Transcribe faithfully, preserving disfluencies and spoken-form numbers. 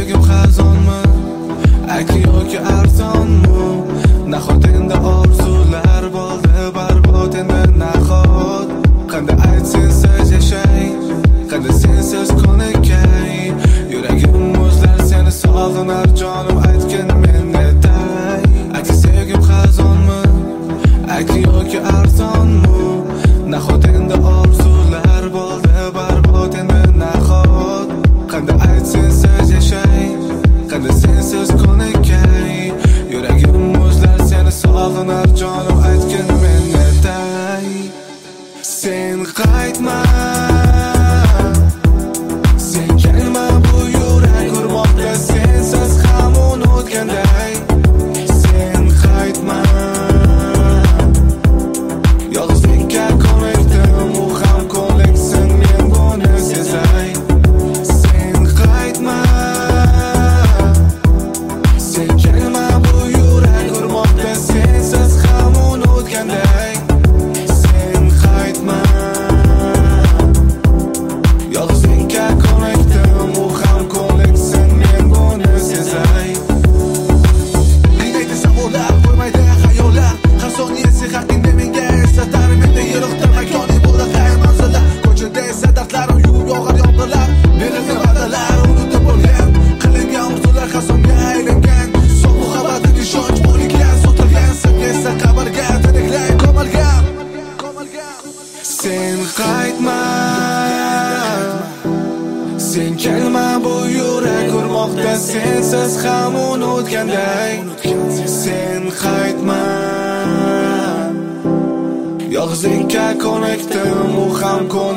sevgim xazonmi, aka yoki arzonmi? Nahot endi orzular bo'ldi barbod, endi nahot? Qanday aytsin siz yashay, qanday sensiz ko'nikay? Yuragim muzlar, seni sog'inar jonim, aytgin men netay. Aka sevgim xazonmi, aka yoki arzonmi? Nahot endi orzular bo'ldi barbod, endi nahot? Qanday aytsin siz yashay, qanday sensiz ko'nikay? Yuragim muzlar, seni sog'inar jonim, aytgin men netay. Sen qaytma, sen kelma, bu yurak urmoqda sensiz ham unutganday. Sen qaytma, yolg'izlikka ko'nikdim, u ham ko'niksin, men buni sezay. Sen qaytma, sen kelma, bu yurak urmoqda sensiz ham unutganday. Sen qaytma, yolg'izlikka ko'nikdim, u ham ko'niksin, men buni sezay. Dinaydi savollar, qo'ymaydi xayollar, har soniyasi haqingda menga eslatar. Menda yiroqda makoni bo'ldi qay manzillar, ko'chada esa dardlarim yuvib yog'ar yomg'irlar. Berilgan va'dalar unutib bo'lgan, qilingan orzular xazonga aylangan. So'ng muhabbatning ishonch bo'lgan, sotilgan sevgi esa qabrga tiniklay ko'milgan. Sen qaytma, sen kelma, bu yurak urmoqda sensiz ham unutganday. Sen qaytma, yolg'izlikka ko'nikdim, u ham ko'niksin.